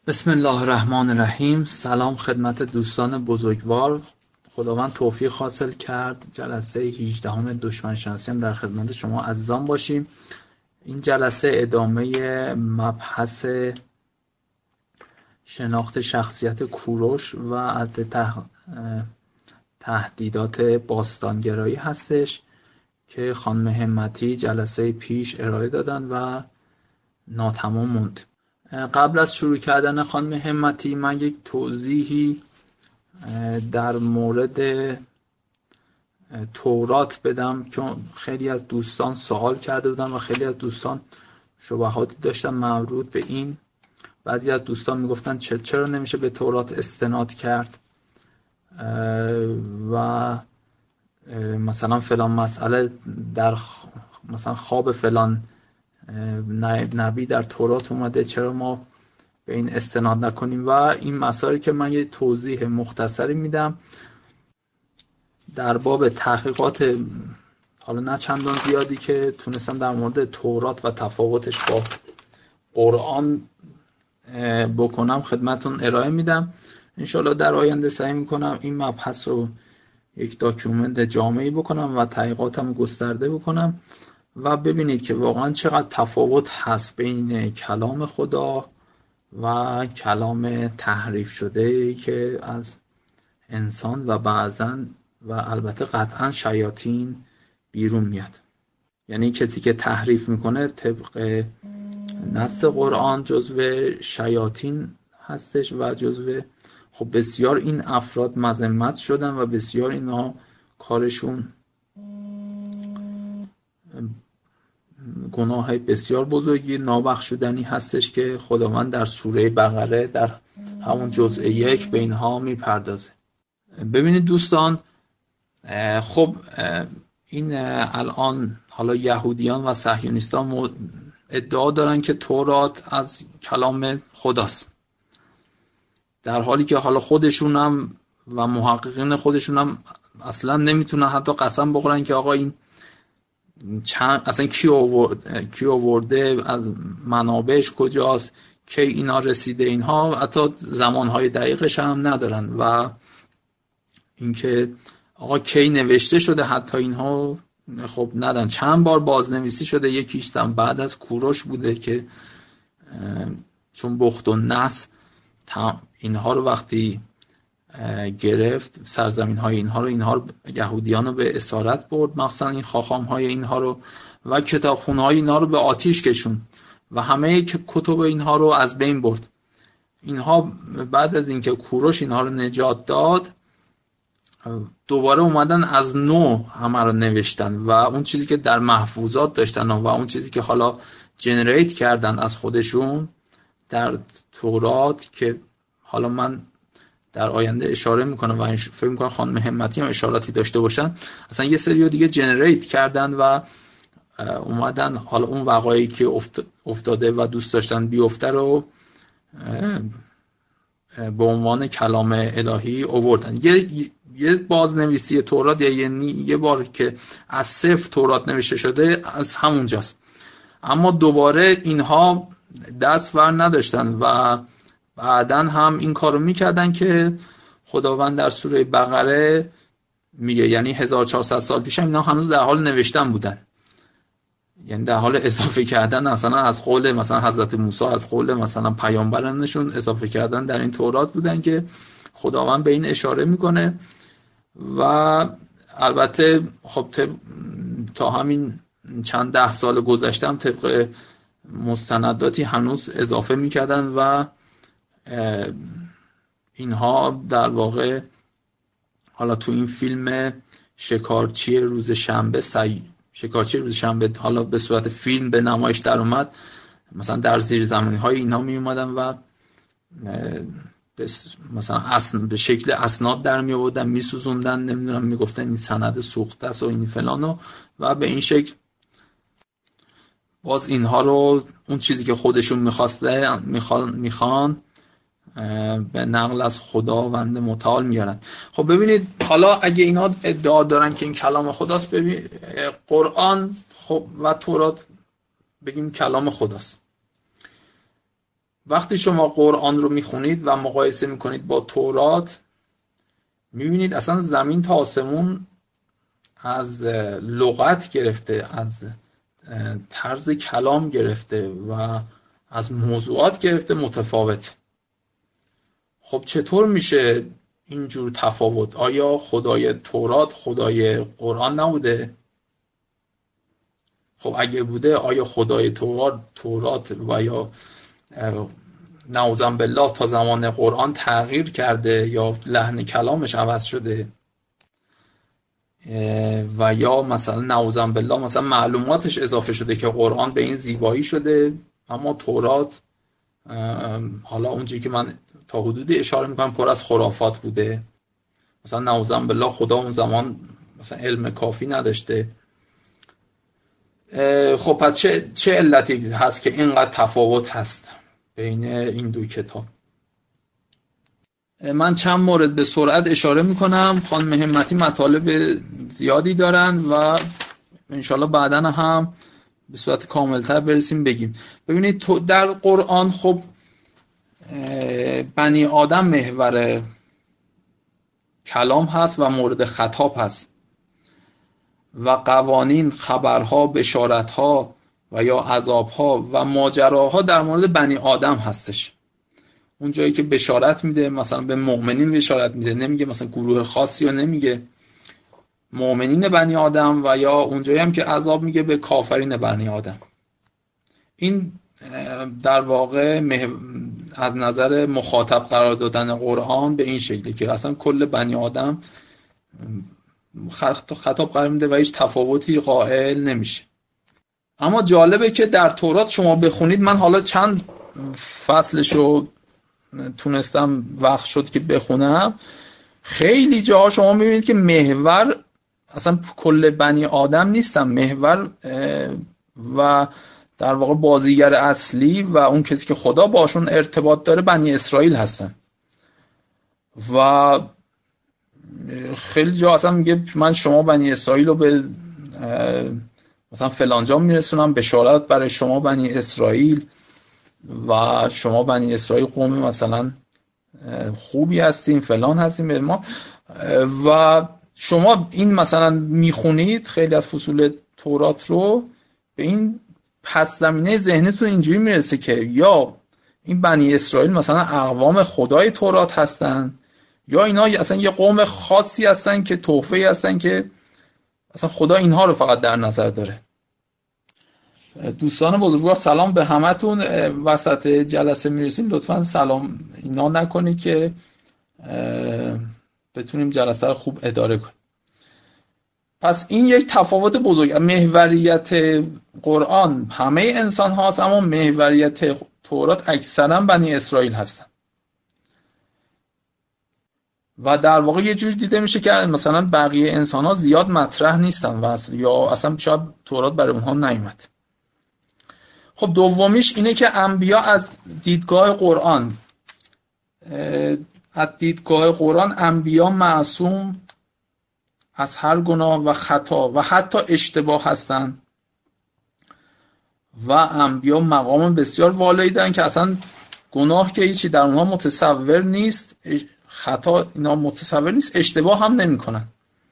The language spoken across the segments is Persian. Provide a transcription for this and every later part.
بسم الله الرحمن الرحیم. سلام خدمت دوستان بزرگوار. خداوند توفیق حاصل کرد جلسه 18 دشمن شناسی هم در خدمت شما عزیزان باشیم. این جلسه ادامه مبحث شناخت شخصیت کوروش و از تهدیدات باستانگرایی هستش که خانم همتی جلسه پیش ارائه دادن و ناتمام موند. قبل از شروع کردن خانم همتی من یک توضیحی در مورد تورات بدم، چون خیلی از دوستان سوال کرده بودن و خیلی از دوستان شبهاتی داشتن مربوط به این. بعضی از دوستان میگفتن چرا نمیشه به تورات استناد کرد و مثلا فلان مسئله در مثلا خواب فلان نبی در تورات اومده، چرا ما به این استناد نکنیم؟ و این مسائلی که من یه توضیح مختصری میدم در باب تحقیقات حالا نه چندان زیادی که تونستم در مورد تورات و تفاوتش با قرآن بکنم خدمتون ارائه میدم. انشالله در آینده سعی میکنم این مبحث رو یک داکیومنت جامعی بکنم و تحقیقاتم گسترده بکنم و ببینید که واقعا چقدر تفاوت هست بین کلام خدا و کلام تحریف شده که از انسان و بعضاً و البته قطعاً شیاطین بیرون میاد. یعنی کسی که تحریف میکنه طبق نص قرآن جزو شیاطین هستش و جزو بسیار این افراد مذمت شدن و بسیار اینا کارشون گناه بسیار بزرگی نابخشودنی هستش که خداوند در سوره بقره در همون جزء 1 به اینها میپردازه. ببینید دوستان، این الان حالا یهودیان و صهیونیستان ادعا دارن که تورات از کلام خداست، در حالی که حالا خودشونم و محققین خودشونم اصلا نمیتونن حتی قسم بخورن که آقا این اصلا کی آورده، از منابعش کجاست، کی اینا رسیده، اینها حتی زمانهای دقیقش هم ندارن و اینکه آقا کی نوشته شده حتی اینها ندارن. چند بار بازنویسی شده، یکیش هم بعد از کوروش بوده که چون بخت و نصر اینها رو وقتی گرفت، سرزمین های اینها رو یهودیان رو به اسارت برد، مخصوصا این خاخام های اینها رو و کتابخونه های اینها رو به آتیش کشون و همه کتب اینها رو از بین برد. اینها بعد از اینکه کوروش اینها رو نجات داد دوباره اومدن از نو همه رو نوشتن و اون چیزی که در محفوظات داشتن و اون چیزی که حالا جنریت کردن از خودشون در تورات، که حالا من در آینده اشاره میکنم و فکر میکنم خانم همتی هم اشاراتی داشته باشن، اصلا یه سری دیگه جنریت کردن و اومدن حالا اون وقایعی که افتاده و دوست داشتن بیفته رو به عنوان کلام الهی آوردن. یه بازنویسی تورات یا یه بار که از صفر تورات نوشته شده از همونجاست، اما دوباره اینها دست ور نداشتن و بعدن هم این کارو میکردن که خداوند در سوره بقره میگه، یعنی 1400 سال پیش هم اینا هنوز در حال نوشتن بودن، یعنی در حال اضافه کردن مثلا از قول مثلا حضرت موسی، از قول مثلا پیامبرانشون اضافه کردن در این تورات بودن که خداوند به این اشاره میکنه. و البته تا همین چند ده سال گذشته هم طبق مستنداتی هنوز اضافه میکردن و اینها در واقع حالا تو این فیلم شکارچی روز شنبه حالا به صورت فیلم به نمایش در اومد، مثلا در زیر زمانی های اینا می اومدن و مثلا به شکل اسناد در می آوردن، می سوزوندن، نمیدونم می گفتن این سند سوخته است و این فلانو و به این شکل باز اینها رو اون چیزی که خودشون میخوان به نقل از خداوند متعال میارن. ببینید، حالا اگه اینا ادعا دارن که این کلام خداست، ببین قرآن و تورات بگیم کلام خداست، وقتی شما قرآن رو میخونید و مقایسه میکنید با تورات، میبینید اصلا زمین تا آسمون از لغت گرفته، از طرز کلام گرفته و از موضوعات گرفته متفاوت. خب چطور میشه اینجور تفاوت؟ آیا خدای تورات خدای قرآن نبوده؟ خب اگه بوده، آیا خدای تورات و یا نعوذ بالله تا زمان قرآن تغییر کرده یا لحن کلامش عوض شده؟ و یا مثلا نعوذ بالله مثلا معلوماتش اضافه شده که قرآن به این زیبایی شده اما تورات حالا اونجایی که من تا حدودی اشاره میکنم پر از خرافات بوده؟ مثلا نعوذ بالله خدا اون زمان مثلا علم کافی نداشته. خب پس چه علتی هست که اینقدر تفاوت هست بین این دو کتاب؟ من چند مورد به سرعت اشاره میکنم. خانم همتی مطالب زیادی دارن و انشالله بعداً هم به صورت کاملتر برسیم بگیم. ببینید در قرآن خب بنی آدم محور کلام هست و مورد خطاب هست و قوانین، خبرها، بشارتها و یا عذابها و ماجراها در مورد بنی آدم هستش. اون جایی که بشارت میده مثلا به مؤمنین بشارت میده، نمیگه مثلا گروه خاصی رو نمیگه، مؤمنین بنی آدم، و یا اون جایی هم که عذاب میگه به کافرین بنی آدم. این در واقع از نظر مخاطب قرار دادن قرآن به این شکلی که اصلا کل بنی آدم خطاب قرار میده و هیچ تفاوتی قائل نمیشه. اما جالبه که در تورات شما بخونید، من حالا چند فصلشو تونستم وقت شد که بخونم، خیلی جاها شما میبینید که محور اصلا کل بنی آدم نیستن، محور و در واقع بازیگر اصلی و اون کسی که خدا باشون ارتباط داره بنی اسرائیل هستن. و خیلی جا اصلا میگه من شما بنی اسرائیل رو به مثلا فلانجا میرسونم، بشارت برای شما بنی اسرائیل و شما بنی اسرائیل قوم مثلا خوبی هستین، فلان هستین به ما. و شما این مثلا میخونید خیلی از فصول تورات رو، به این پس زمینه ذهنتون اینجوری میرسه که یا این بنی اسرائیل مثلا اقوام خدای تورات هستن، یا اینا اصلا یه قوم خاصی هستن که تحفه‌ای هستن که اصلا خدا اینها رو فقط در نظر داره. دوستان بزرگوار، سلام به همتون. وسط جلسه میرسیم، لطفا سلام اینا نکنید که بتونیم جلسه رو خوب اداره کنیم. پس این یک تفاوت بزرگ. محوریت قرآن همه انسان هاست، اما محوریت تورات اکثرا بنی اسرائیل هستن. و در واقع یه جور دیده میشه که مثلا بقیه انسان ها زیاد مطرح نیستن و یا اصلا شاید تورات برای اونها نیومد. خب دومیش اینه که انبیا از دیدگاه قرآن انبیا معصوم از هر گناه و خطا و حتی اشتباه هستن و انبیا مقام بسیار والایی دارن که اصلا گناه که هیچی در اونها متصور نیست، خطا اینا متصور نیست، اشتباه هم نمی کنن،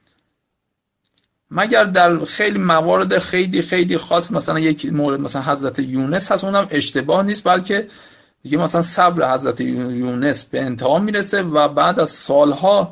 مگر در خیلی موارد خیلی خیلی خاص. مثلا یک مورد مثلا حضرت یونس هست، اونم اشتباه نیست، بلکه دیگه مثلا صبر حضرت یونس به انتها میرسه و بعد از سالها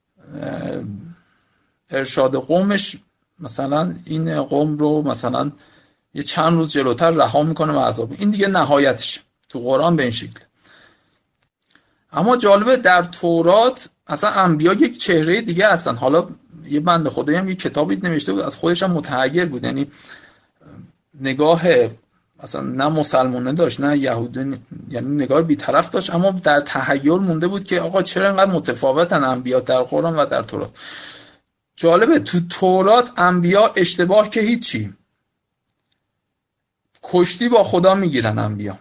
ارشاد قومش مثلا این قوم رو مثلا یه چند روز جلوتر رها میکنه و عذاب. این دیگه نهایتش تو قرآن به این شکل. اما جالبه در تورات اصلا انبیا یک چهره دیگه هستن. حالا یه بنده خدایی هم یه کتابی نوشته بود، از خودش هم متحیر بود، یعنی نگاه اصلا نه مسلمانه داشت نه یهودی، یعنی نگاه بی‌طرف داشت، اما در تحیر مونده بود که آقا چرا اینقدر متفاوتن انبیا در قرآن و در تورات. جالبه تو تورات انبیا اشتباه که هیچی، کشتی با خدا میگیرن انبیا،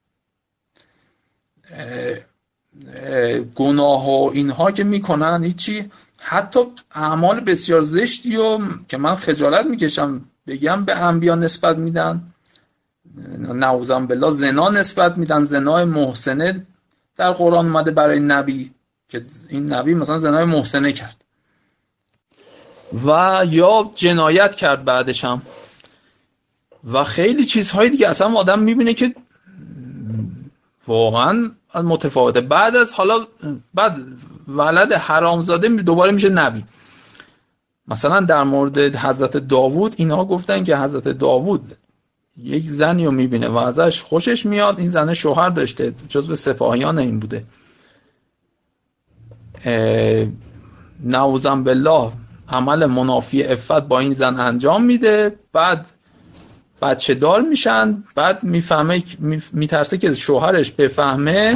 گناه و اینها که میکنن هیچی، حتی اعمال بسیار زشتی و که من خجالت میکشم بگم به انبیا نسبت میدن، نعوذ بالله زنا نسبت میدن، زنای محسنه در قرآن اومده برای نبی که این نبی مثلا زنای محسنه کرد و یا جنایت کرد بعدش هم و خیلی چیزهای دیگه. اصلا آدم میبینه که واقعا متفاوته. بعد ولد حرامزاده دوباره میشه نبی. مثلا در مورد حضرت داوود اینها گفتن که حضرت داوود یک زنی رو میبینه و ازش خوشش میاد، این زن شوهر داشته، جزو سپاهیان این بوده، نعوذ بالله عمل منافی عفت با این زن انجام میده، بعد بچه دار میشن، بعد میفهمه، میترسه که شوهرش بفهمه،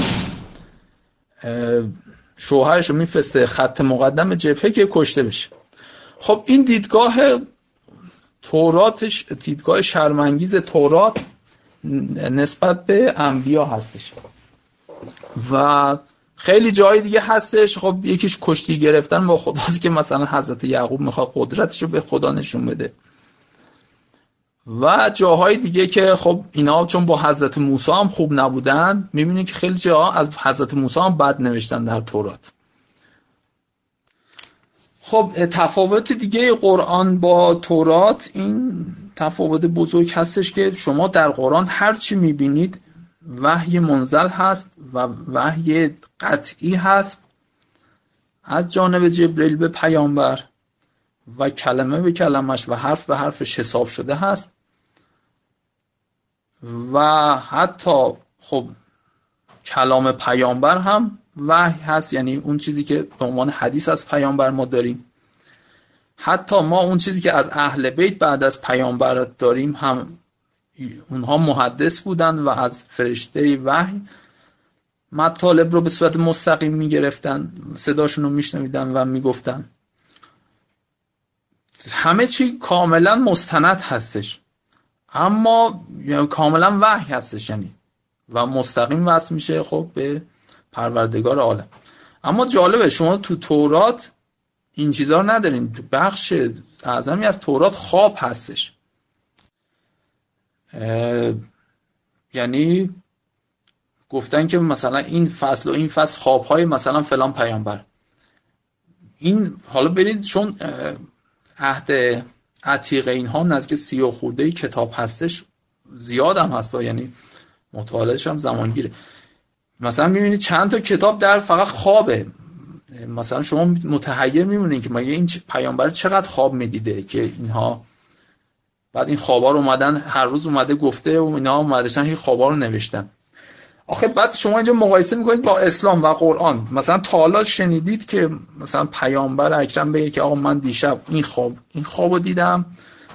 شوهرش رو میفرسته خط مقدم جبهه که کشته بشه. خب این دیدگاه توراتش، دیدگاه شرم‌انگیز تورات نسبت به انبیا هستش و خیلی جای دیگه هستش. خب یکیش کشتی گرفتن با خداست که مثلا حضرت یعقوب میخواد قدرتش رو به خدا نشون بده و جاهای دیگه که خب اینا چون با حضرت موسی هم خوب نبودن، میبینید که خیلی جاها از حضرت موسی هم بد نوشتن در تورات. خب تفاوت دیگه قرآن با تورات این تفاوت بزرگ هستش که شما در قرآن هر چی میبینید وحی منزل هست و وحی قطعی هست از جانب جبرئیل به پیامبر و کلمه به کلمش و حرف به حرفش حساب شده هست و حتی خب کلام پیامبر هم وحی هست، یعنی اون چیزی که به عنوان حدیث از پیامبر ما داریم. حتی ما اون چیزی که از اهل بیت بعد از پیامبر داریم هم اونها محدث بودن و از فرشته وحی مطالب رو به صورت مستقیم میگرفتن، صداشون رو میشنویدن و میگفتن. همه چی کاملا مستند هستش، اما کاملا وحی هستش، یعنی و مستقیم وصل میشه خب به پروردگار عالم. اما جالبه شما تو تورات این چیزا رو ندارین. بخش اعظمی از تورات خواب هستش، یعنی گفتن که مثلا این فصل و این فصل خوابهای مثلا فلان پیامبر. این حالا برید چون عهد عتیق اینها نزدیک 30 خورده کتاب هستش، زیاد هم هست، یعنی مطالعهش هم زمانگیره. مثلا میبینید چند تا کتاب در فقط خوابه. مثلا شما متحیر میمونید که مگه این پیامبر چقدر خواب میدیده که اینها بعد این خوابا رو اومدن هر روز اومده گفته و اینا اومدشن این خوابا رو نوشتن. آخه بعد شما اینجا مقایسه میکنید با اسلام و قرآن. مثلا تا حالا شنیدید که مثلا پیامبر اکرم بگه که آقا من دیشب این خوابو دیدم،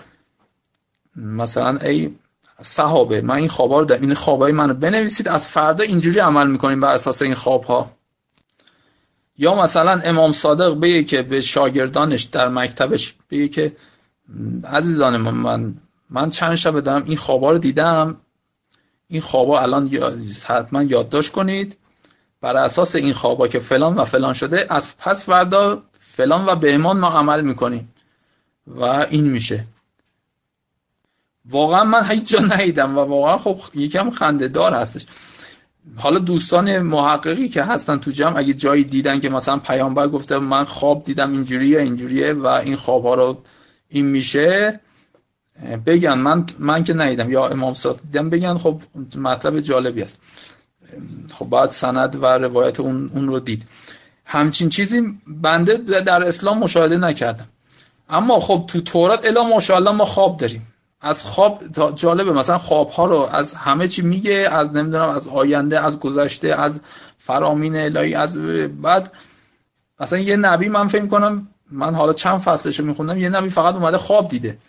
مثلا ای صحابه من این خوابا رو دیدم، این خوابای منو بنویسید، از فردا اینجوری عمل میکنیم بر اساس این خوابها. یا مثلا امام صادق بگه که به شاگردانش در مکتبش بگه که عزیزان من چند شب دارم این خوابا رو دیدم، این خوابا الان حتما یادداشت کنید، بر اساس این خوابا که فلان و فلان شده از پس فردا فلان و بهمان ما عمل میکنیم و این میشه. واقعا من هیچ جا ندیدم و واقعا خب یکم خنده‌دار هستش. حالا دوستان محققی که هستن تو جمع اگه جایی دیدن که مثلا پیامبر گفته من خواب دیدم اینجوریه و این خوابها رو این میشه بگن. من که ندیدم، یا امام صادق دیدم بگن. خب مطلب جالبی است. خب بعد سند و روایت اون رو دید. همچین چیزی بنده در اسلام مشاهده نکردم. اما خب تو تورات الا ماشاءالله ما خواب داریم. از خواب جالبه، مثلا خوابها رو از همه چی میگه، از نمیدونم از آینده، از گذشته، از فرامین الهی، از بعد مثلا یه نبی من فکر کنم من حالا چند فصلشو میخوندم یه نبی فقط اومده خواب دیده.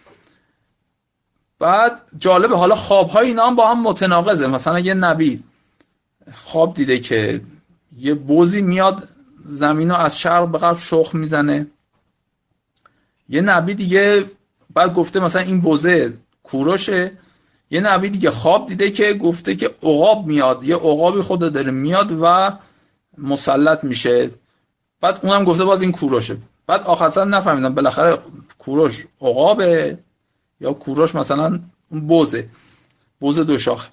بعد جالبه حالا خوابهای اینا هم با هم متناقضه. مثلا یه نبی خواب دیده که یه بوزی میاد زمینو از شرق به غرب شخم میزنه. یه نبی دیگه بعد گفته مثلا این بوزه کوروشه. یه نبی دیگه خواب دیده که گفته که عقاب میاد، یه عقابی خدا داره میاد و مسلط میشه. بعد اونم گفته باز این کوروشه. بعد آخرا نفهمیدم بالاخره کوروش عقابه یا کوروش مثلا بوزه. بز دو شاخه.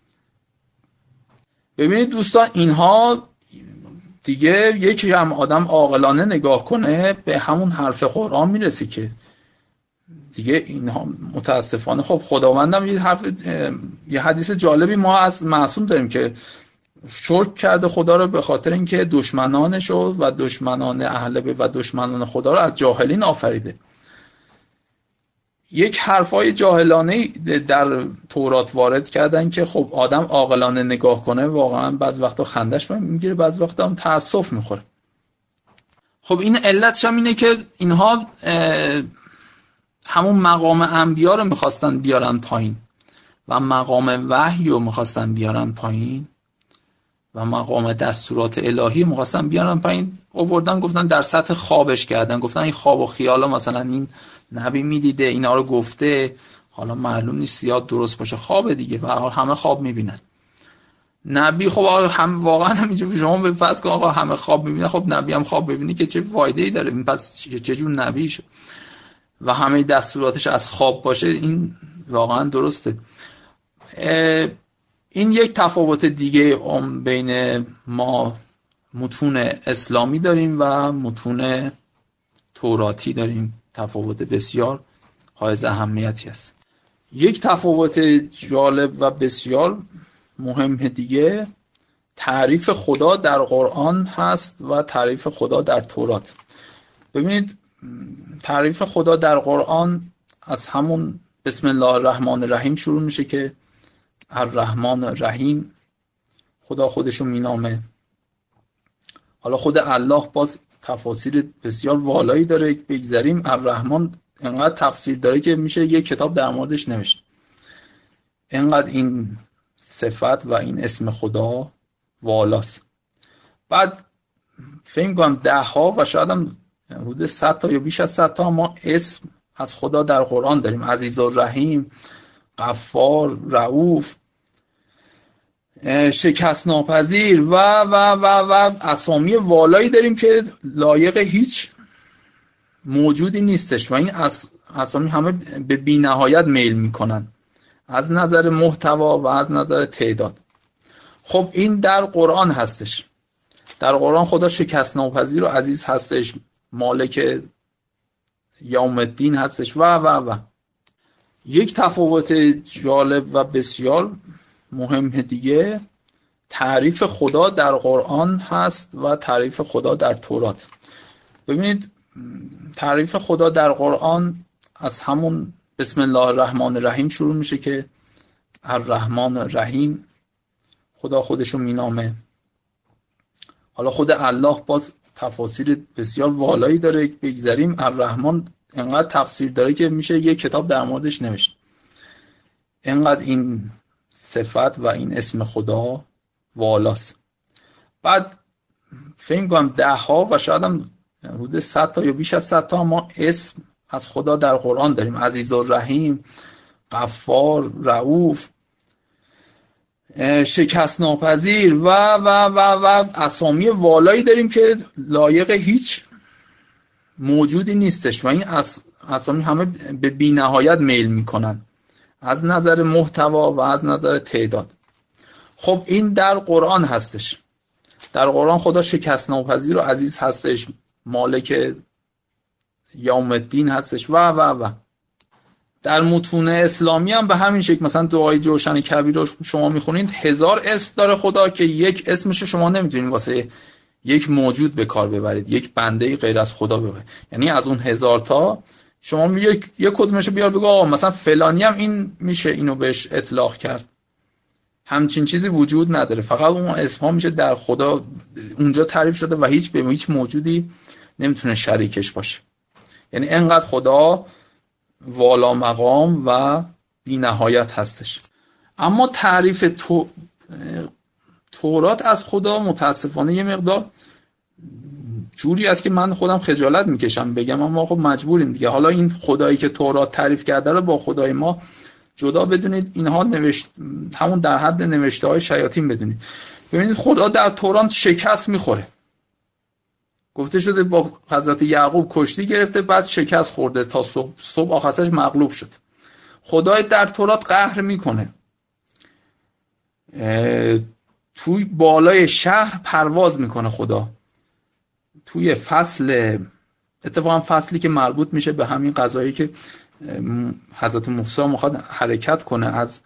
ببینید دوستان، اینها دیگه یکی هم آدم عاقلانه نگاه کنه به همون حرف قرآن میرسی که دیگه اینها متاسفانه خب خداوندم یه حدیث جالبی ما از معصوم داریم که شکر کرده خدا رو به خاطر اینکه دشمنانش و دشمنان اهل بیت و دشمنان خدا رو از جاهلین آفریده. یک حرفای جاهلانه در تورات وارد کردن که خب آدم عاقلانه نگاه کنه واقعا بعض وقتا خندش میگیره، بعض وقتا هم تأسف میخوره. خب این علتش هم اینه که اینها همون مقام انبیا رو میخواستن بیارن پایین و مقام وحی رو میخواستن بیارن پایین و مقام دستورات الهی میخواستن بیارن پایین. آوردن گفتن در سطح خوابش کردن، گفتن این خواب و خیالا مثلا این نبی میدیده اینا رو گفته، حالا معلوم نیست یاد درست باشه، خواب دیگه و همه خواب میبینن. نبی خب هم واقعا همینجوری شما به فرض کن آقا همه خواب میبینن، خب نبی هم خواب ببینی که چه فایده ای داره؟ پس چه جور نبی شد؟ و همه دستوراتش از خواب باشه، این واقعا درسته. این یک تفاوت دیگه بین ما متون اسلامی داریم و متون توراتی داریم، تفاوت بسیار حائز اهمیتی است. یک تفاوت جالب و بسیار مهم دیگه تعریف خدا در قرآن هست و تعریف خدا در تورات. ببینید تعریف خدا در قرآن از همون بسم الله الرحمن الرحیم شروع میشه که الرحمن الرحیم، خدا خودشو مینامه. حالا خود الله باز تفاسیر بسیار والایی داره، بگذاریم الرحمن انقدر تفسیر داره که میشه یک کتاب در موردش نوشت. انقدر این صفت و این اسم خدا والاست. بعد فهم کنم 10 ها و شاید هم حدود 100 تا یا بیش از 100 تا ما اسم از خدا در قرآن داریم. عزیز الرحیم، غفار، رؤوف، شکست ناپذیر و اسامی والایی داریم که لایق هیچ موجودی نیستش و این اسامی همه به بی نهایت میل میکنن از نظر محتوا و از نظر تعداد. خب این در قرآن هستش. در قرآن خدا شکست ناپذیر و عزیز هستش، مالک یوم الدین هستش و یک تفاوت جالب و بسیار مهم دیگه تعریف خدا در قرآن هست و تعریف خدا در تورات. ببینید تعریف خدا در قرآن از همون بسم الله الرحمن الرحیم شروع میشه که الرحمن الرحیم، خدا خودشو مینامه. حالا خود الله باز تفاسیر بسیار والایی داره، بگذاریم الرحمن انقدر تفسیر داره که میشه یک کتاب در موردش نوشت. انقدر این صفت و این اسم خدا والاست. بعد فهم کنم 10 ها و شاید هم حدود 100 تا یا بیش از 100 تا ما اسم از خدا در قرآن داریم. عزیز الرحیم، غفار، رؤوف، شکست ناپذیر و اسامی والایی داریم که لایق هیچ موجودی نیستش و این اسامی همه به بی نهایت میل میکنن از نظر محتوا و از نظر تعداد. خب این در قرآن هستش. در قرآن خدا شکست ناپذیر و عزیز هستش، مالک یوم الدین هستش و در متون اسلامی هم به همین شکل. مثلا دعای جوشن کبیر رو شما میخونید 1000 اسم داره خدا که یک اسمش شما نمیتونید واسه یک موجود به کار ببرید، یک بنده غیر از خدا ببرید. یعنی از اون 1000 تا شما یک کدومشو بیار بگو آقا مثلا فلانی هم این میشه اینو بهش اطلاق کرد. همچین چیزی وجود نداره. فقط اون اسم ها میشه در خدا اونجا تعریف شده و هیچ موجودی نمیتونه شریکش باشه. یعنی انقدر خدا والا مقام و بی نهایت هستش. اما تعریف تورات از خدا متاسفانه یه مقدار جوری است که من خودم خجالت میکشم بگم، اما خب مجبوریم دیگه. حالا این خدایی که تورات تعریف کرده رو با خدای ما جدا بدونید، اینها همون در حد نوشته های شیاطین بدونید. ببینید خدا در تورات شکست میخوره. گفته شده با حضرت یعقوب کشتی گرفته، بعد شکست خورده تا صبح آخرش مغلوب شد. خدای در تورات قهر میکنه. توی بالای شهر پرواز میکنه خدا. توی فصل، اتفاقا فصلی که مربوط میشه به همین قضایی که حضرت موسی میخواد حرکت کنه از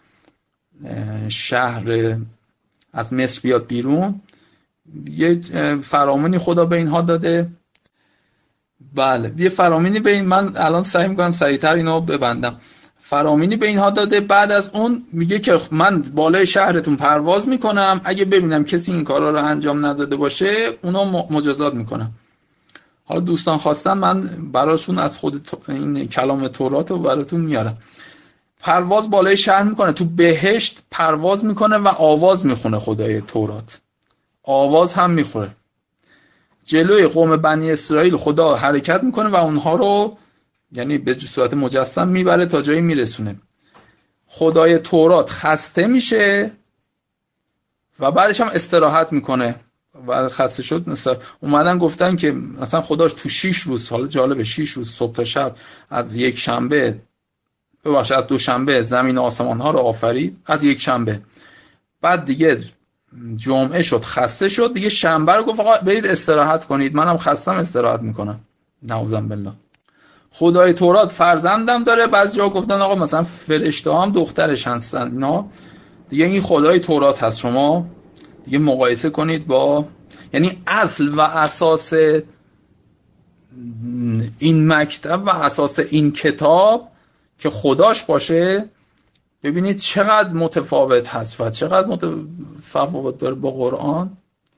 شهر، از مصر بیاد بیرون، یه فرامونی خدا به اینها داده. بله یه فرامونی به این، من الان سعی میکنم سریعتر اینو ببندم. فرامونی به اینها داده. بعد از اون میگه که من بالای شهرتون پرواز میکنم، اگه ببینم کسی این کارا رو انجام نداده باشه اونو مجازات میکنم. حالا دوستان خواستن من براشون از خود این کلام تورات رو براتون میارم. پرواز بالای شهر میکنه، تو بهشت پرواز میکنه و آواز میخونه خدای تورات، آواز هم میخوره. جلوی قوم بنی اسرائیل خدا حرکت میکنه و اونها رو یعنی به صورت مجسم میبره تا جایی میرسونه. خدای تورات خسته میشه و بعدش هم استراحت میکنه و خسته شد. مثلا اومدن گفتن که مثلا خداش تو 6 روز، حالا جالبه 6 روز صبح تا شب، از یک شنبه ببخشید از دوشنبه زمین و آسمان ها رو آفرید، از یک شنبه، بعد دیگه جمعه شد خسته شد، دیگه شنبه رو گفت آقا برید استراحت کنید، منم خستم استراحت میکنم. نعوذ بالله. خدای تورات فرزندم داره، بعضی جا گفتن آقا مثلا فرشته هم دخترش هستن اینا. دیگه این خدای تورات هست، شما دیگه مقایسه کنید با، یعنی اصل و اساس این مکتب و اساس این کتاب که خداش باشه، ببینید چقدر متفاوت هست و چقدر متفاوت داره با قرآن.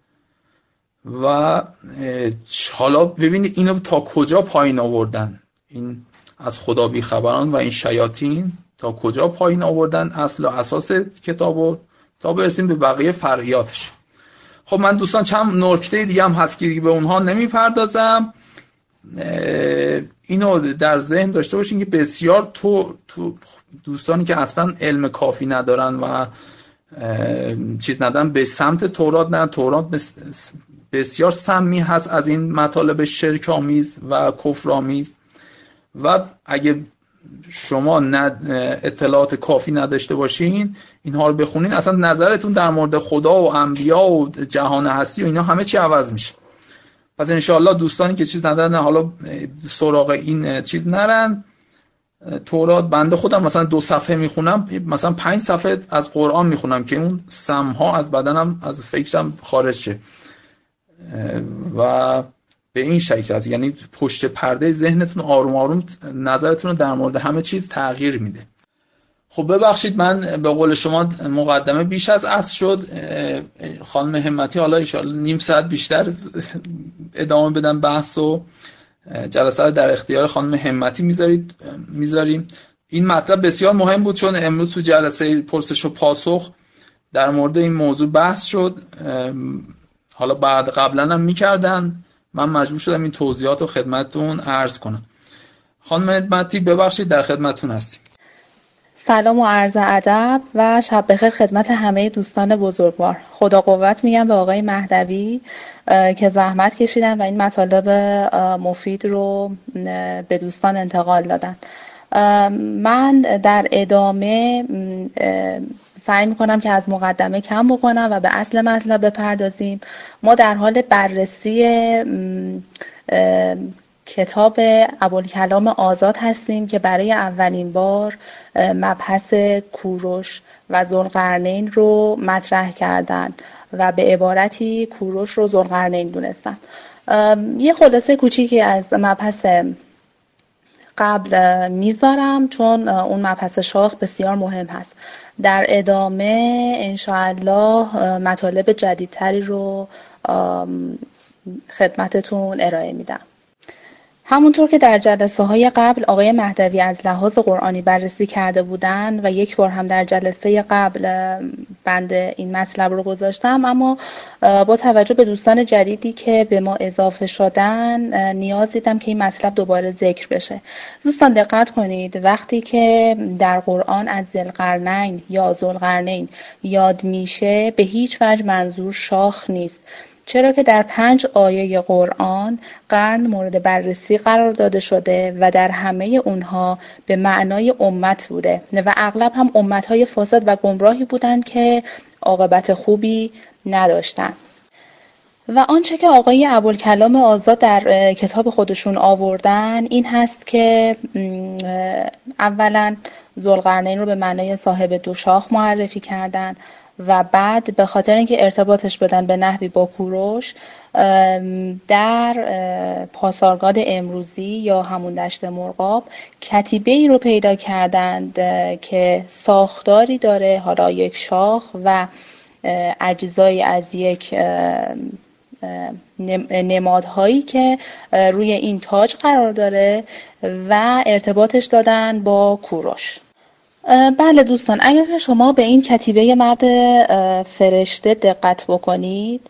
و حالا ببینید اینو تا کجا پایین آوردن، این از خدا بیخبران و این شیاطین تا کجا پایین آوردن اصل و اساس کتابو، تا برسیم به بقیه فرعیاتش. خب من دوستان چند نکته دیگه هم هست که به اونها نمیپردازم. اینو در ذهن داشته باشین که بسیار تو دوستانی که اصلا علم کافی ندارن و چیز ندارن به سمت تورات نه، تورات بسیار سمی هست از این مطالب شرک آمیز و کفر آمیز و اگه شما اطلاعات کافی نداشته باشین اینها رو بخونین، اصلا نظرتون در مورد خدا و انبیا و جهان هستی و اینا همه چی عوض میشه. پس انشاءالله دوستانی که چیز ندارن حالا سراغ این چیز نرن. تورات بنده خودم مثلا 2 صفحه میخونم، مثلا 5 صفحه از قرآن میخونم که اون سمها از بدنم از فکرم خارج شه و به این شکل هست، یعنی پشت پرده ذهنتون آروم آروم نظرتون رو در مورد همه چیز تغییر میده. خب ببخشید من به قول شما مقدمه بیش از اصل شد. خانم همتی حالا ان شاءالله نیم ساعت بیشتر ادامه بدن بحث و جلسه رو در اختیار خانم همتی میذاریم. این مطلب بسیار مهم بود چون امروز تو جلسه پرسش و پاسخ در مورد این موضوع بحث شد. حالا قبلا هم میکردن، من مجبور شدم این توضیحات رو خدمتتون عرض کنم. خانم همتی ببخشید در خدمتتون هستیم. سلام و عرض ادب و شب بخیر خدمت همه دوستان بزرگوار. خدا قوت میگم به آقای مهدوی که زحمت کشیدن و این مطالب مفید رو به دوستان انتقال دادن. من در ادامه سعی میکنم که از مقدمه کم بکنم و به اصل مطلب بپردازیم. ما در حال بررسی کتاب ابوالکلام آزاد هستیم که برای اولین بار مبحث کوروش و ذوالقرنین رو مطرح کردن و به عبارتی کوروش رو ذوالقرنین دونستن. یه خلاصه کوچیکی از مبحث قبل میذارم چون اون مبحث شاخ بسیار مهم هست. در ادامه انشاءالله مطالب جدیدتری رو خدمتتون ارائه میدم. همونطور که در جلسه های قبل آقای مهدوی از لحاظ قرآنی بررسی کرده بودن و یک بار هم در جلسه قبل بند این مطلب رو گذاشتم، اما با توجه به دوستان جدیدی که به ما اضافه شدن نیاز دیدم که این مطلب دوباره ذکر بشه. دوستان دقت کنید، وقتی که در قرآن از ذوالقرنین یا ذوالقرنین یاد میشه به هیچ وجه منظور شاخ نیست، چرا که در 5 آیه قرآن قرن مورد بررسی قرار داده شده و در همه اونها به معنای امت بوده و اغلب هم امتهای فاسد و گمراهی بودند که عاقبت خوبی نداشتن. و آنچه که آقای ابوالکلام آزاد در کتاب خودشون آوردن این هست که اولا ذوالقرنین رو به معنای صاحب دو شاخ معرفی کردن و بعد به خاطر اینکه ارتباطش بدن به نحوی با کوروش در پاسارگاد امروزی یا همون دشت مرغاب کتیبه‌ای رو پیدا کردند که ساختاری داره، حالا یک شاخ و اجزایی از یک نمادهایی که روی این تاج قرار داره و ارتباطش دادن با کوروش. بله دوستان، اگر شما به این کتیبه مرد فرشته دقت بکنید،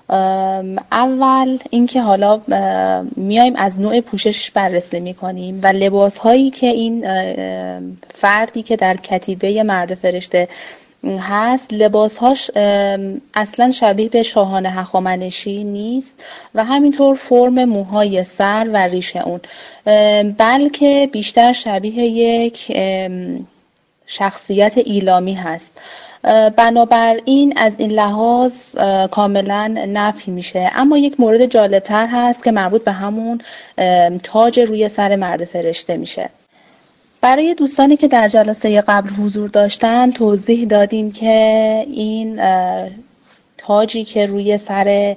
اول اینکه حالا میایم از نوع پوششش بررسی میکنیم و لباسهایی که این فردی که در کتیبه مرد فرشته هست لباسهاش اصلا شبیه به شاهان هخامنشی نیست و همینطور فرم موهای سر و ریش اون، بلکه بیشتر شبیه یک شخصیت ایلامی هست. بنابراین از این لحاظ کاملا نفی میشه. اما یک مورد جالبتر هست که مربوط به همون تاج روی سر مرد فرشته میشه. برای دوستانی که در جلسه قبل حضور داشتن توضیح دادیم که این تاجی که روی سر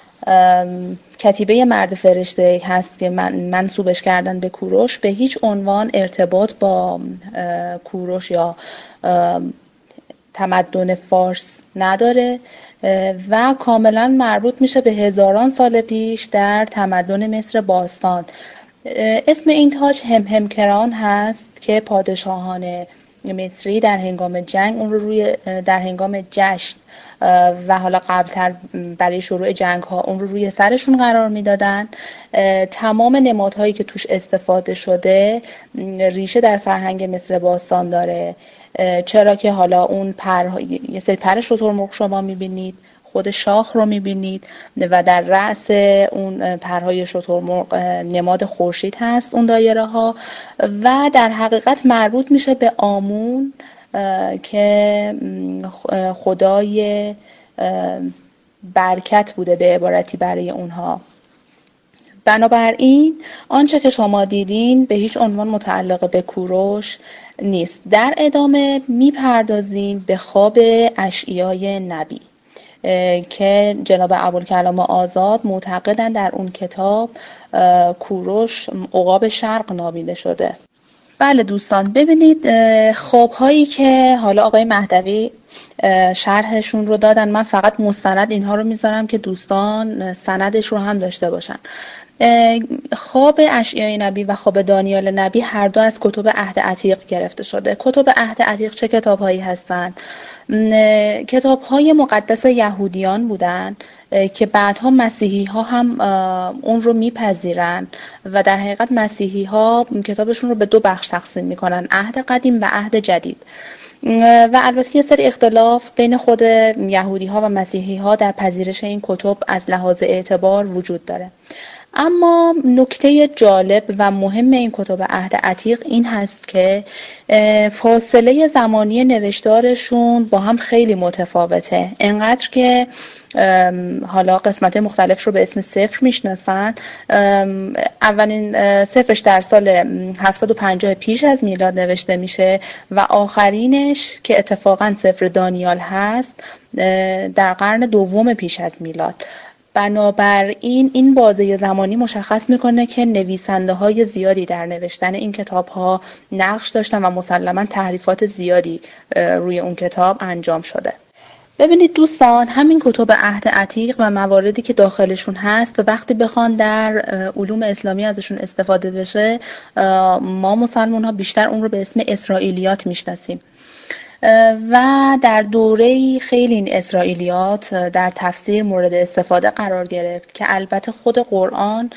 کتیبه مرد فرشته هست که منسوبش کردن به کوروش به هیچ عنوان ارتباط با کوروش یا تمدن فارس نداره و کاملا مربوط میشه به هزاران سال پیش در تمدن مصر باستان. اسم این تاج همهمکران هست که پادشاهان مصری در هنگام جنگ اون رو در هنگام جشن و حالا قبلتر برای شروع جنگ ها اون رو روی سرشون قرار میدادن. تمام نمادهایی که توش استفاده شده ریشه در فرهنگ مصر باستان داره، چرا که حالا اون یه سری پر شترمرغ شما میبینید، خود شاخ رو میبینید و در رأس اون پرهای شترمرغ نماد خورشید هست اون دایره ها و در حقیقت مربوط میشه به آمون که خدای برکت بوده به عبارتی برای اونها. بنابراین آنچه که شما دیدین به هیچ عنوان متعلق به کوروش نیست. در ادامه میپردازیم به خواب اشعیای نبی که جناب ابوالکلام آزاد معتقدن در اون کتاب کوروش عقاب شرق نامیده شده. بله دوستان، ببینید خوابهایی که حالا آقای مهدوی شرحشون رو دادن، من فقط مستند اینها رو میذارم که دوستان سندش رو هم داشته باشن. خواب اشعیای نبی و خواب دانیال نبی هر دو از کتب عهد عتیق گرفته شده. کتب عهد عتیق چه کتاب‌هایی هستند؟ کتاب‌های مقدس یهودیان بودند که بعدها مسیحی ها هم اون رو میپذیرن و در حقیقت مسیحی ها کتابشون رو به دو بخش تقسیم میکنن، عهد قدیم و عهد جدید. و البته یه سری اختلاف بین خود یهودی ها و مسیحی ها در پذیرش این کتب از لحاظ اعتبار وجود داره. اما نکته جالب و مهم این کتب عهد عتیق این هست که فاصله زمانی نوشتارشون با هم خیلی متفاوته، انقدر که حالا قسمت مختلفش رو به اسم صفر میشناسن. اولین صفرش در سال 750 پیش از میلاد نوشته میشه و آخرینش که اتفاقا صفر دانیال هست در قرن دوم پیش از میلاد. بنابراین این بازه زمانی مشخص میکنه که نویسنده های زیادی در نوشتن این کتاب ها نقش داشتن و مسلما تحریفات زیادی روی اون کتاب انجام شده. ببینید دوستان، همین کتب عهد عتیق و مواردی که داخلشون هست وقتی بخوان در علوم اسلامی ازشون استفاده بشه، ما مسلمان ها بیشتر اون رو به اسم اسرائیلیات میشناسیم و در دوره خیلی این اسرائیلیات در تفسیر مورد استفاده قرار گرفت که البته خود قرآن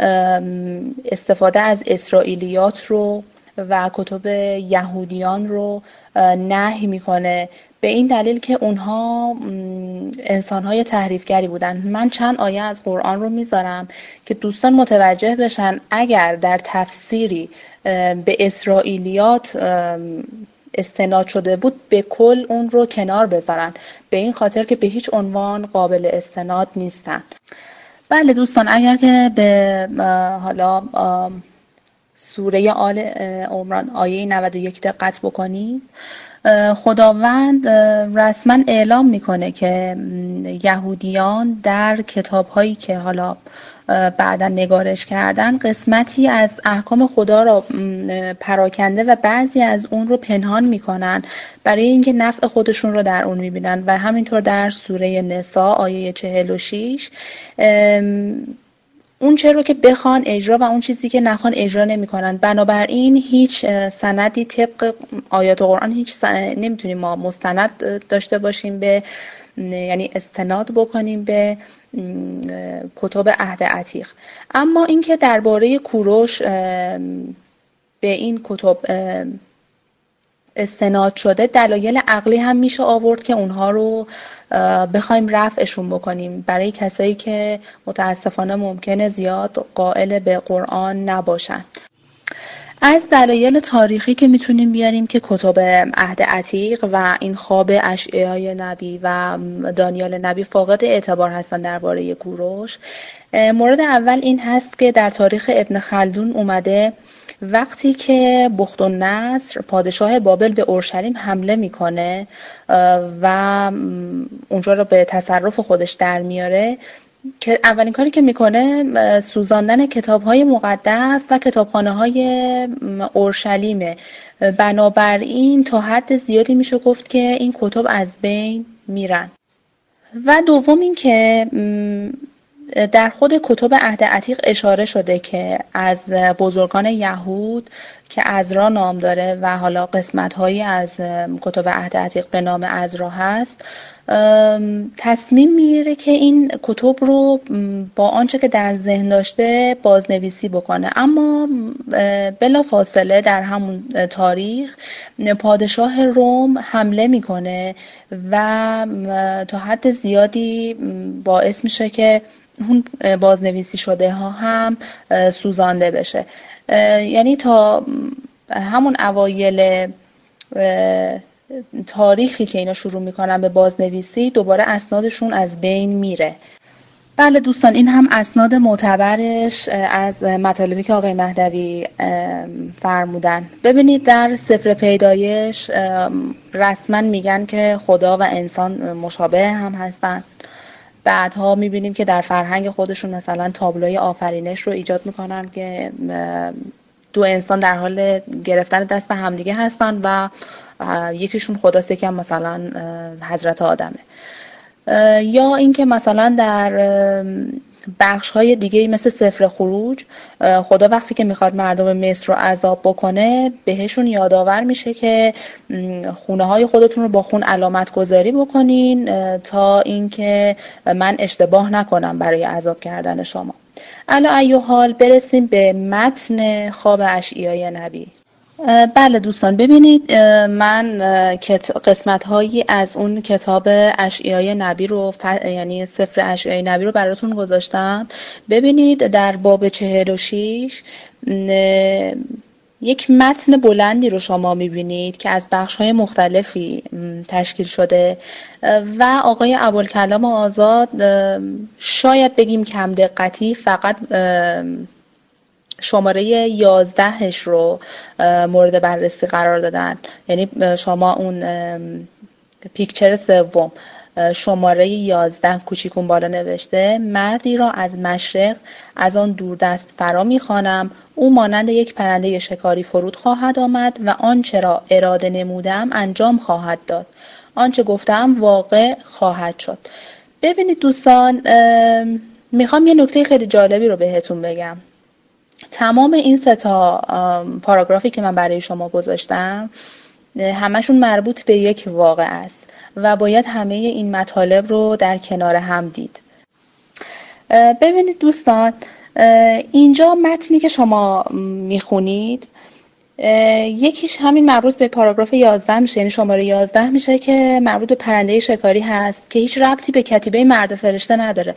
استفاده از اسرائیلیات رو و کتب یهودیان رو نهی میکنه به این دلیل که اونها انسانهای تحریفگری بودن. من چند آیه از قرآن رو میذارم که دوستان متوجه بشن اگر در تفسیری به اسرائیلیات استناد شده بود به کل اون رو کنار بذارن، به این خاطر که به هیچ عنوان قابل استناد نیستن. بله دوستان، اگر که به حالا سوره آل عمران آیه 91 دقت بکنید، خداوند رسما اعلام میکنه که یهودیان در کتاب‌هایی که حالا بعدا نگارش کردن قسمتی از احکام خدا را پراکنده و بعضی از اون رو پنهان میکنن برای اینکه نفع خودشون رو در اون میبینن. و همینطور در سوره نساء آیه 46 اون چه رو که بخوان اجرا و اون چیزی که نخوان اجرا نمی‌کنن. بنابراین هیچ سندی طبق آیات قرآن نمیتونیم ما مستند داشته باشیم به، یعنی استناد بکنیم به کتب عهد عتیق. اما اینکه درباره کوروش به این کتب استناد شده، دلایل عقلی هم میشه آورد که اونها رو بخوایم رفعشون بکنیم برای کسایی که متاسفانه ممکنه زیاد قائل به قرآن نباشن. از دلایل تاریخی که میتونیم بیاریم که کتب عهد عتیق و این خواب اشعیای نبی و دانیال نبی فاقد اعتبار هستن درباره کوروش، مورد اول این هست که در تاریخ ابن خلدون اومده وقتی که بختالنصر پادشاه بابل به اورشلیم حمله میکنه و اونجا رو به تصرف خودش در میاره، که اولین کاری که میکنه سوزاندن کتاب‌های مقدس و کتابخانه‌های اورشلیمه. بنابراین تا حد زیادی میشه گفت که این کتب از بین میرن. و دوم این که در خود کتب عهد عتیق اشاره شده که از بزرگان یهود که عزرا نام داره و حالا قسمت‌هایی از کتب عهد عتیق به نام عزرا هست، تصمیم میگیره که این کتب رو با آنچه که در ذهن داشته بازنویسی بکنه. اما بلا فاصله در همون تاریخ پادشاه روم حمله میکنه و تا حد زیادی باعث میشه که اون بازنویسی شده ها هم سوزانده بشه. یعنی تا همون اوایل تاریخی که اینا شروع میکنن به بازنویسی، دوباره اسنادشون از بین میره. بله دوستان، این هم اسناد معتبرش از مطالبی که آقای مهدوی فرمودن. ببینید در سفر پیدایش رسما میگن که خدا و انسان مشابه هم هستن. بعدها میبینیم که در فرهنگ خودشون مثلا تابلوی آفرینش رو ایجاد میکنن که دو انسان در حال گرفتن دست همدیگه هستن و یکیشون خداست، یکم مثلا حضرت آدمه. یا اینکه مثلا در بخش‌های دیگه مثل سفر خروج، خدا وقتی که میخواد مردم مصر رو عذاب بکنه بهشون یادآور میشه که خونه‌های خودتون رو با خون علامت گذاری بکنین تا اینکه من اشتباه نکنم برای عذاب کردن شما. علی ای حال برسیم به متن خواب اشعیای نبی. بله دوستان، ببینید من قسمت‌هایی از اون کتاب اشعیای نبی رو یعنی سفر اشعیای نبی رو براتون گذاشتم. ببینید در باب 46 یک متن بلندی رو شما می‌بینید که از بخش‌های مختلفی تشکیل شده و آقای ابوالکلام آزاد شاید بگیم کم دقتی فقط شماره 11ش رو مورد بررسی قرار دادن. یعنی شما اون پیکچر سوم شماره 11 کوچیکون بالا نوشته مردی را از مشرق از آن دوردست فرا می‌خوانم، او مانند یک پرنده شکاری فرود خواهد آمد و آنچه را اراده نمودم انجام خواهد داد، آنچه گفتم واقع خواهد شد. ببینید دوستان، میخوام یه نکته خیلی جالبی رو بهتون بگم. تمام این 3 پاراگرافی که من برای شما گذاشتم همشون مربوط به یک واقعه است و باید همه این مطالب رو در کنار هم دید. ببینید دوستان، اینجا متنی که شما میخونید یکیش همین مربوط به پاراگراف 11 میشه، یعنی شماره 11 میشه که مربوط به پرنده شکاری هست که هیچ ربطی به کتیبه مرد فرشته نداره.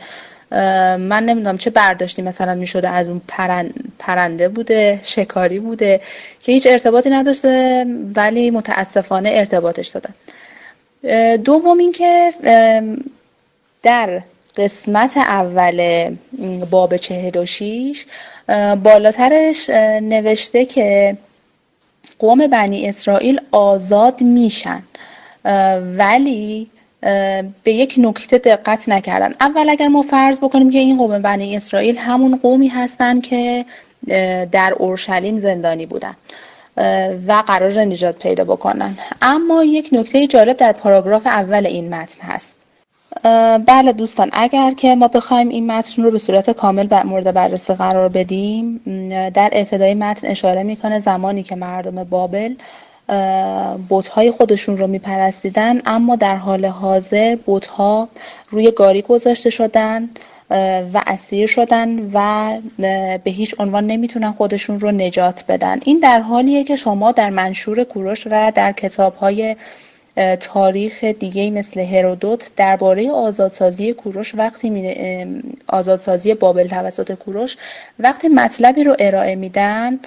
من نمیدونم چه برداشتی مثلا میشده از اون پرنده بوده، شکاری بوده که هیچ ارتباطی نداشته ولی متاسفانه ارتباطش دادن. دوم این که در قسمت اول باب 46 بالاترش نوشته که قوم بنی اسرائیل آزاد میشن، ولی به یک نکته دقت نکردن. اول اگر ما فرض بکنیم که این قوم بنی اسرائیل همون قومی هستن که در اورشلیم زندانی بودن و قرار نجات پیدا بکنن، اما یک نکته جالب در پاراگراف اول این متن هست. بله دوستان، اگر که ما بخوایم این متن رو به صورت کامل مورد بررسی قرار بدیم، در ابتدای متن اشاره میکنه زمانی که مردم بابل بت‌های خودشون رو میپرستیدن، اما در حال حاضر بت‌ها روی گاری گذاشته شدن و اسیر شدن و به هیچ عنوان نمیتونن خودشون رو نجات بدن. این در حالیه که شما در منشور کوروش و در کتاب‌های تاریخ دیگه مثل هرودوت درباره آزادسازی کوروش آزادسازی بابل توسط کوروش وقتی مطلبی رو ارائه میدن،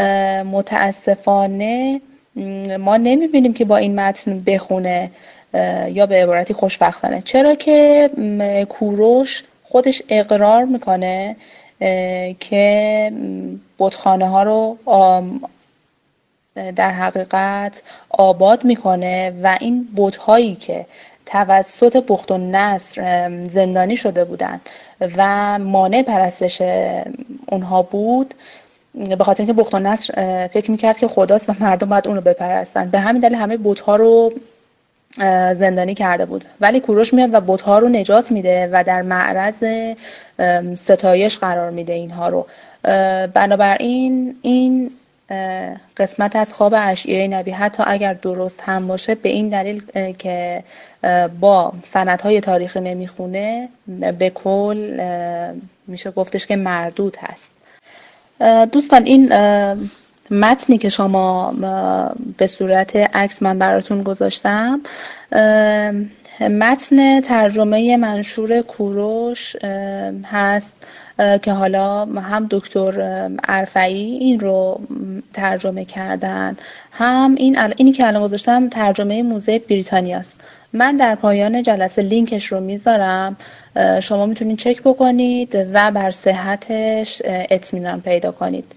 متاسفانه ما نمیبینیم که با این متن بخونه یا به عبارتی خوشبختانه، چرا که کوروش خودش اقرار میکنه که بتخانه ها رو در حقیقت آباد میکنه و این بت‌هایی که توسط بخت النصر زندانی شده بودن و مانع پرستش اونها بود، به خاطر اینکه بخت النصر فکر میکرد که خداست و مردم باید اون رو بپرستن، به همین دلیل همه بت‌ها رو زندانی کرده بود. ولی کوروش میاد و بت‌ها رو نجات میده و در معرض ستایش قرار میده اینها رو. بنابراین این قسمت از خواب اشعیای نبی حتی اگر درست هم باشه، به این دلیل که با سندهای تاریخی نمیخونه، به کل میشه گفتش که مردود هست. دوستان، این متنی که شما به صورت عکس من براتون گذاشتم متن ترجمه منشور کوروش هست که حالا هم دکتر ارفعی این رو ترجمه کردن، هم اینی که الان گذاشتم ترجمه موزه بریتانیاست. من در پایان جلسه لینکش رو میذارم، شما میتونید چک بکنید و بر صحتش اطمینان پیدا کنید.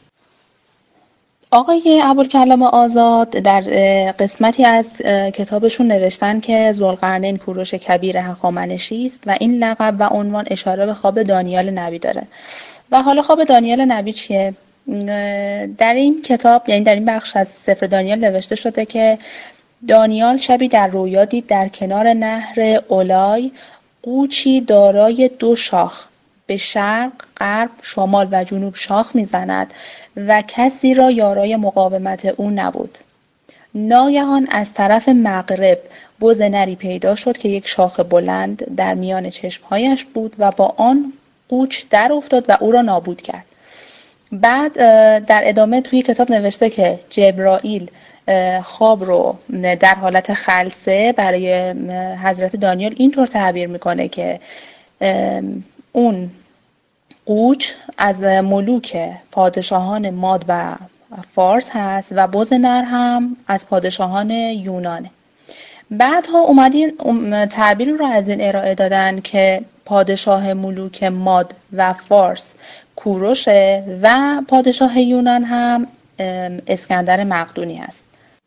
آقای ابوالکلام آزاد در قسمتی از کتابشون نوشتن که ذوالقرنین کوروش کبیر هخامنشی است و این لقب و عنوان اشاره به خواب دانیال نبی داره. و حالا خواب دانیال نبی چیه؟ در این کتاب، یعنی در این بخش از سفر دانیال نوشته شده که دانیال شبی در رویا دید در کنار نهر اولای قوچی دارای 2 شاخ به شرق، غرب، شمال و جنوب شاخ میزند و کسی را یارای مقاومت او نبود. ناگهان از طرف مغرب بز نری پیدا شد که یک شاخ بلند در میان چشمهایش بود و با آن قوچ در افتاد و او را نابود کرد. بعد در ادامه توی کتاب نوشته که جبرائیل خواب رو در حالت خلسه برای حضرت دانیال اینطور تعبیر میکنه که اون قوچ از ملوک پادشاهان ماد و فارس هست و بز نر هم از پادشاهان یونانه. بعدها اومدین تعبیر رو از این ارائه دادن که پادشاه ملوک ماد و فارس کوروشه و پادشاه یونان هم اسکندر مقدونی هست.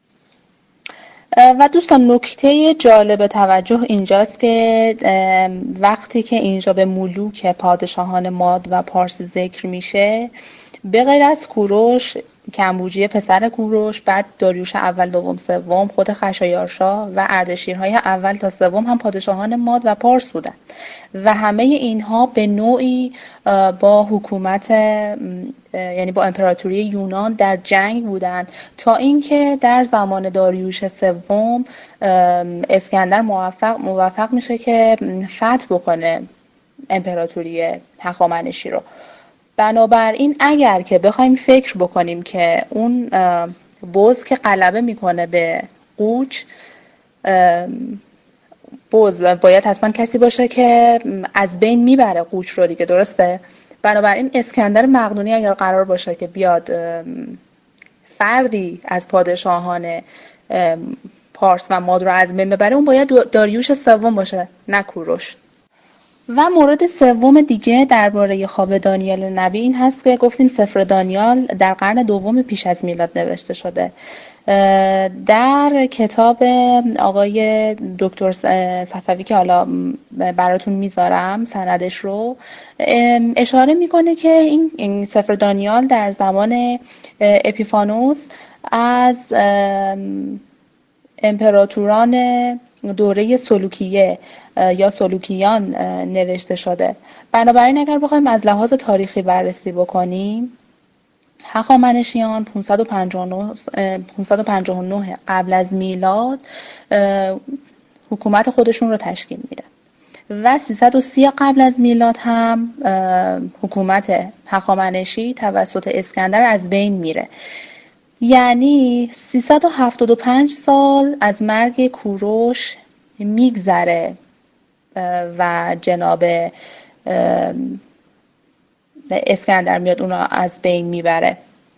و دوستان، نکته جالب توجه اینجاست که وقتی که اینجا به ملوک پادشاهان ماد و پارس ذکر میشه، به غیر از کوروش، کمبوجی پسر کوروش، بعد داریوش اول، دوم، سوم، خود خشایارشا و اردشیرهای اول تا سوم هم پادشاهان ماد و پارس بودن و همه اینها به نوعی با حکومت، یعنی با امپراتوری یونان در جنگ بودند، تا اینکه در زمان داریوش سوم اسکندر موفق میشه که فتح بکنه امپراتوری هخامنشی رو. بنابراین اگر که بخوایم فکر بکنیم که اون بز که غلبه میکنه به قوچ باید حتما کسی باشه که از بین میبره قوچ رو دیگه، درسته؟ بنابراین اسکندر مقدونی اگر قرار باشه که بیاد فردی از پادشاهان پارس و ماد رو از بین ببره، اون باید داریوش سوم باشه، نه کوروش. و مورد سوم دیگه درباره خواب دانیال نبی این هست که گفتیم سفر دانیال در قرن دوم پیش از میلاد نوشته شده. در کتاب آقای دکتر صفوی که حالا براتون میذارم سندش رو، اشاره میکنه که این سفر دانیال در زمان اپیفانوس از امپراتوران دوره سلوکیه یا سلوکیان نوشته شده. بنابراین اگر بخوایم از لحاظ تاریخی بررسی بکنیم، هخامنشیان 559 قبل از میلاد حکومت خودشون رو تشکیل میدن و 330 قبل از میلاد هم حکومت هخامنشی توسط اسکندر از بین میره. یعنی 375 سال از مرگ کوروش میگذره و جناب اسکندر میاد اون رو از بین میبره.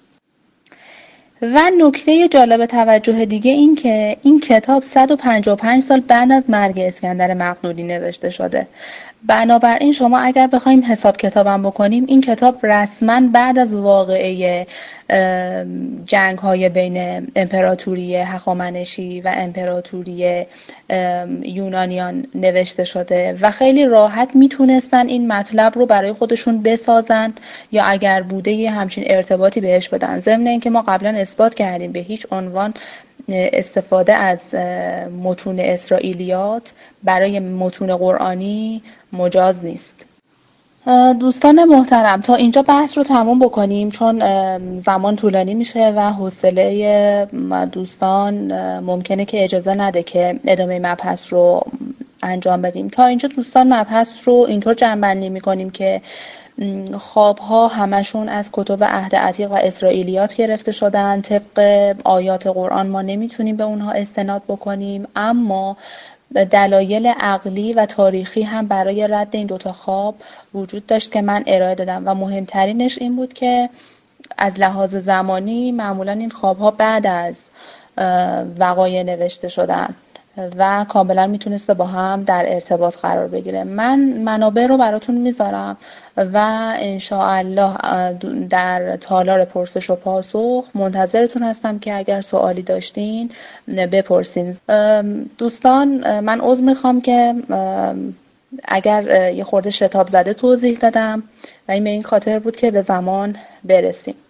و نکته جالب توجه دیگه این که این کتاب 155 سال بعد از مرگ اسکندر مقدونی نوشته شده. بنابراین شما اگر بخوایم حساب کتابم بکنیم، این کتاب رسما بعد از واقعه جنگ های بین امپراتوری هخامنشی و امپراتوری یونانیان نوشته شده و خیلی راحت میتونستن این مطلب رو برای خودشون بسازن یا اگر بوده همچین ارتباطی بهش بدن. ضمن اینکه ما قبلا اثبات کردیم به هیچ عنوان استفاده از متون اسرائیلیات برای متون قرآنی مجاز نیست. دوستان محترم، تا اینجا بحث رو تموم بکنیم چون زمان طولانی میشه و حوصله دوستان ممکنه که اجازه نده که ادامه مبحث رو انجام بدیم. تا اینجا دوستان مبحث رو اینطور جمع‌بندی میکنیم که خوابها همشون از کتب عهد عتیق و اسرائیلیات گرفته شدن. طبق آیات قرآن ما نمیتونیم به اونها استناد بکنیم، اما دلایل عقلی و تاریخی هم برای رد این دوتا خواب وجود داشت که من ارائه دادم و مهمترینش این بود که از لحاظ زمانی معمولا این خوابها بعد از وقایع نوشته شدن و کاملا میتونسته با هم در ارتباط قرار بگیره. من منابع رو براتون میذارم و انشاءالله در تالار پرسش و پاسخ منتظرتون هستم که اگر سوالی داشتین بپرسین. دوستان من عذر میخوام که اگر یه خورده شتاب زده توضیح دادم و این به این خاطر بود که به زمان برسیم.